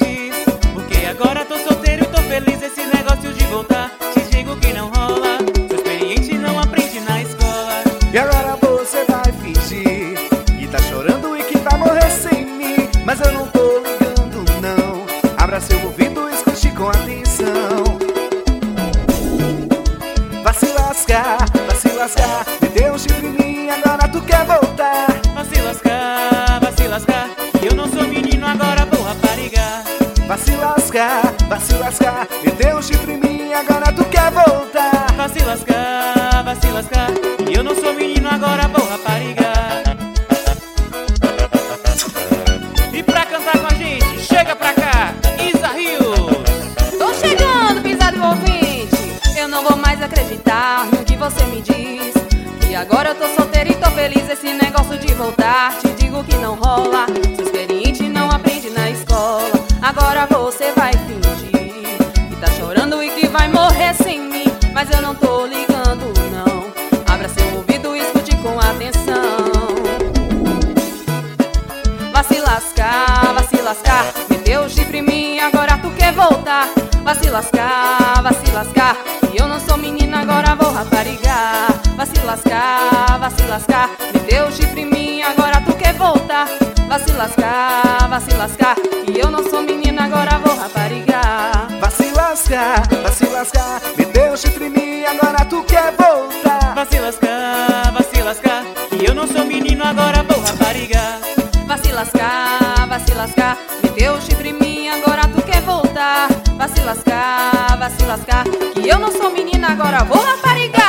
diz, porque agora tô solteiro e tô feliz. Esse negócio de voltar, te digo que não rola. Sou experiente, não aprende na escola. E agora você vai fingir que tá chorando e que vai morrer sem mim. Mas eu não tô ligando não. Abra seu ouvido e escute com atenção. Vai se lascar, me deu um chifre em mim, agora tu quer voltar. Vai se lascar, que eu não sou menino, agora vou raparigar. Vai se lascar, me deu um chifre em mim, agora tu quer voltar. Vai se lascar, que eu não sou menino, agora vou raparigar. E pra cantar com a gente, chega pra cá, Isa Rios. Tô chegando, pisado envolvente. Eu não vou mais acreditar no que você me diz, que agora eu tô solteira e tô feliz. Esse negócio de voltar, te digo que não rola. Sou experiente, não aprende na escola. Agora você vai fingir que tá chorando e que vai morrer sem mim. Mas eu não tô ligando não. Abra seu ouvido e escute com atenção. Vai se lascar, meteu o chifre em mim, agora tu quer voltar. Vai se lascar, que eu não sou menina, agora vou raparigar. Vai se lascar, meteu o chifre em mim, agora tu quer voltar. Vai se lascar, que eu não sou menina, agora vou raparigar. Vai se lascar, me deu um chifre em mim, agora tu quer voltar. Vai se lascar, que eu não sou menino, agora vou raparigar. Vai se lascar, me deu um chifre em mim, agora tu quer voltar. Vai se lascar, que eu não sou menina, agora vou raparigar.